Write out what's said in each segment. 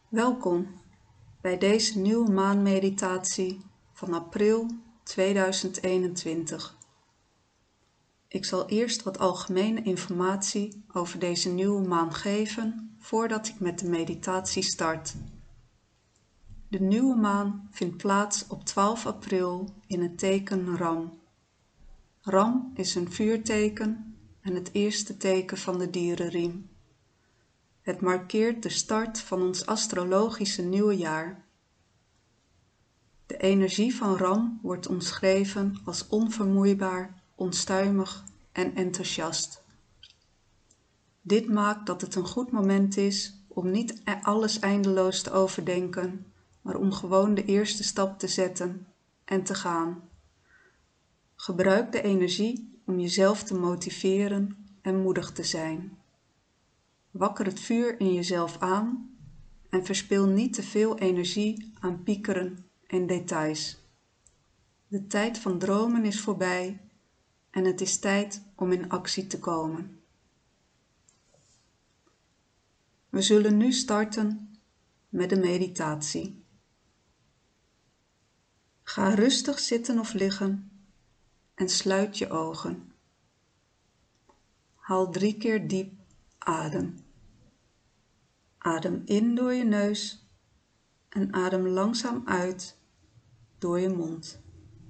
Welkom bij deze nieuwe maanmeditatie van april 2021. Ik zal eerst wat algemene informatie over deze nieuwe maan geven voordat ik met de meditatie start. De nieuwe maan vindt plaats op 12 april in het teken Ram. Ram is een vuurteken en het eerste teken van de dierenriem. Het markeert de start van ons astrologische nieuwe jaar. De energie van Ram wordt omschreven als onvermoeibaar, onstuimig en enthousiast. Dit maakt dat het een goed moment is om niet alles eindeloos te overdenken, maar om gewoon de eerste stap te zetten en te gaan. Gebruik de energie om jezelf te motiveren en moedig te zijn. Wakker het vuur in jezelf aan en verspil niet te veel energie aan piekeren en details. De tijd van dromen is voorbij en het is tijd om in actie te komen. We zullen nu starten met de meditatie. Ga rustig zitten of liggen en sluit je ogen. Haal 3 keer diep adem. Adem in door je neus en adem langzaam uit door je mond.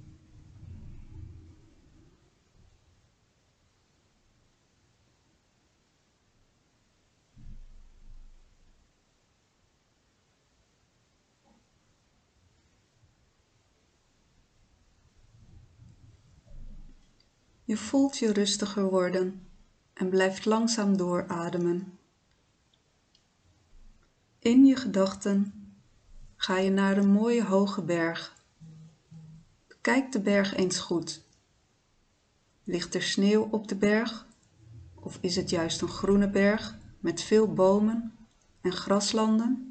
Je voelt je rustiger worden en blijft langzaam doorademen. In je gedachten ga je naar een mooie hoge berg. Bekijk de berg eens goed. Ligt er sneeuw op de berg? Of is het juist een groene berg met veel bomen en graslanden?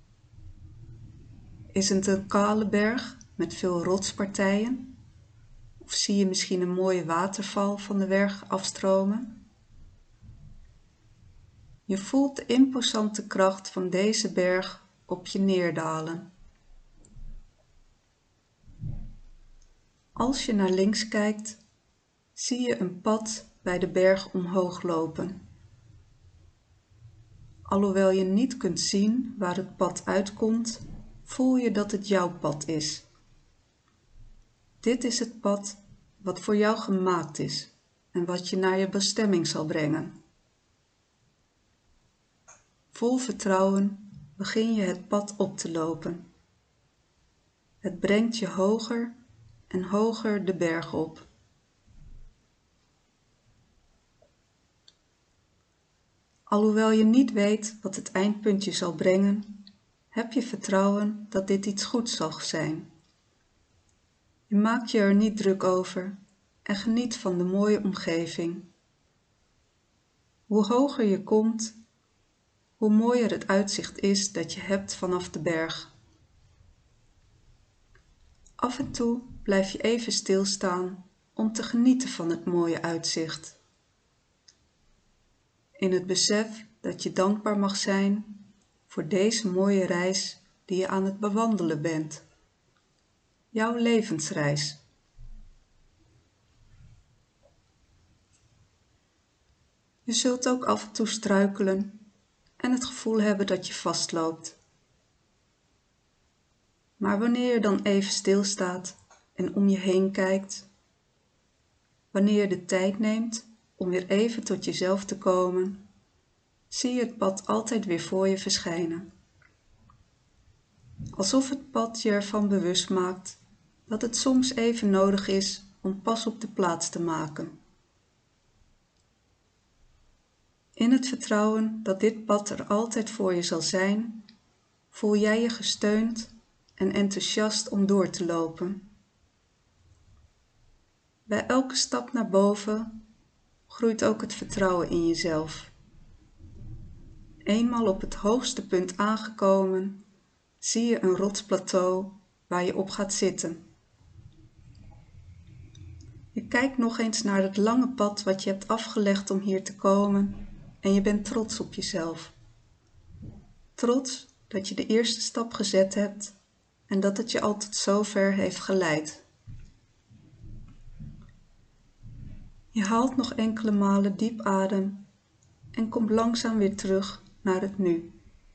Is het een kale berg met veel rotspartijen? Of zie je misschien een mooie waterval van de berg afstromen? Je voelt de imposante kracht van deze berg op je neerdalen. Als je naar links kijkt, zie je een pad bij de berg omhoog lopen. Alhoewel je niet kunt zien waar het pad uitkomt, voel je dat het jouw pad is. Dit is het pad wat voor jou gemaakt is en wat je naar je bestemming zal brengen. Vol vertrouwen begin je het pad op te lopen. Het brengt je hoger en hoger de berg op. Alhoewel je niet weet wat het eindpunt je zal brengen, heb je vertrouwen dat dit iets goeds zal zijn. Je maakt je er niet druk over en geniet van de mooie omgeving. Hoe hoger je komt, hoe mooier het uitzicht is dat je hebt vanaf de berg. Af en toe blijf je even stilstaan om te genieten van het mooie uitzicht. In het besef dat je dankbaar mag zijn voor deze mooie reis die je aan het bewandelen bent. Jouw levensreis. Je zult ook af en toe struikelen en het gevoel hebben dat je vastloopt. Maar wanneer je dan even stilstaat en om je heen kijkt, wanneer je de tijd neemt om weer even tot jezelf te komen, zie je het pad altijd weer voor je verschijnen. Alsof het pad je ervan bewust maakt dat het soms even nodig is om pas op de plaats te maken. In het vertrouwen dat dit pad er altijd voor je zal zijn, voel jij je gesteund en enthousiast om door te lopen. Bij elke stap naar boven groeit ook het vertrouwen in jezelf. Eenmaal op het hoogste punt aangekomen, zie je een rotsplateau waar je op gaat zitten. Je kijkt nog eens naar het lange pad wat je hebt afgelegd om hier te komen en je bent trots op jezelf. Trots dat je de eerste stap gezet hebt en dat het je al tot zover heeft geleid. Je haalt nog enkele malen diep adem en komt langzaam weer terug naar het nu.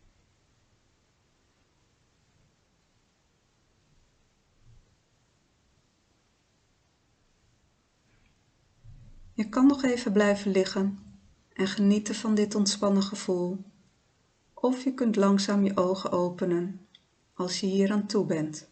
Je kan nog even blijven liggen en genieten van dit ontspannen gevoel. Of je kunt langzaam je ogen openen als je hier aan toe bent.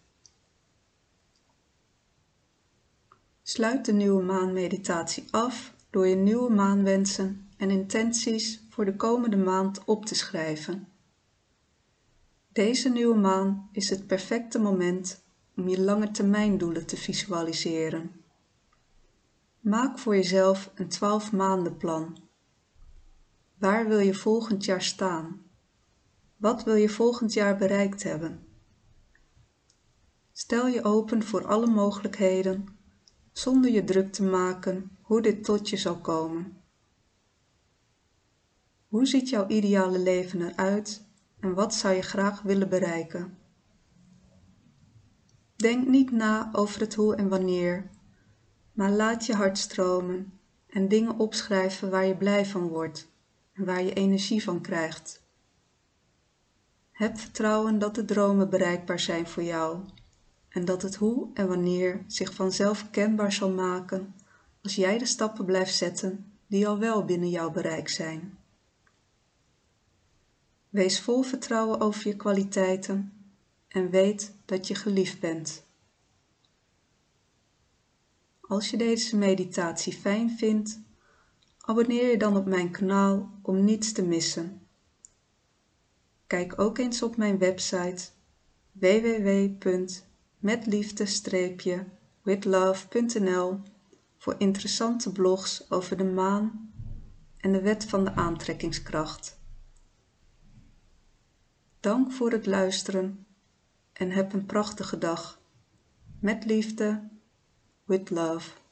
Sluit de nieuwe maanmeditatie af door je nieuwe maanwensen en intenties voor de komende maand op te schrijven. Deze nieuwe maan is het perfecte moment om je langetermijndoelen te visualiseren. Maak voor jezelf een 12 maandenplan. Waar wil je volgend jaar staan? Wat wil je volgend jaar bereikt hebben? Stel je open voor alle mogelijkheden, zonder je druk te maken hoe dit tot je zal komen. Hoe ziet jouw ideale leven eruit en wat zou je graag willen bereiken? Denk niet na over het hoe en wanneer, maar laat je hart stromen en dingen opschrijven waar je blij van wordt en waar je energie van krijgt. Heb vertrouwen dat de dromen bereikbaar zijn voor jou en dat het hoe en wanneer zich vanzelf kenbaar zal maken als jij de stappen blijft zetten die al wel binnen jouw bereik zijn. Wees vol vertrouwen over je kwaliteiten en weet dat je geliefd bent. Als je deze meditatie fijn vindt, abonneer je dan op mijn kanaal om niets te missen. Kijk ook eens op mijn website www.metliefde-withlove.nl voor interessante blogs over de maan en de wet van de aantrekkingskracht. Dank voor het luisteren en heb een prachtige dag. Met liefde, with love.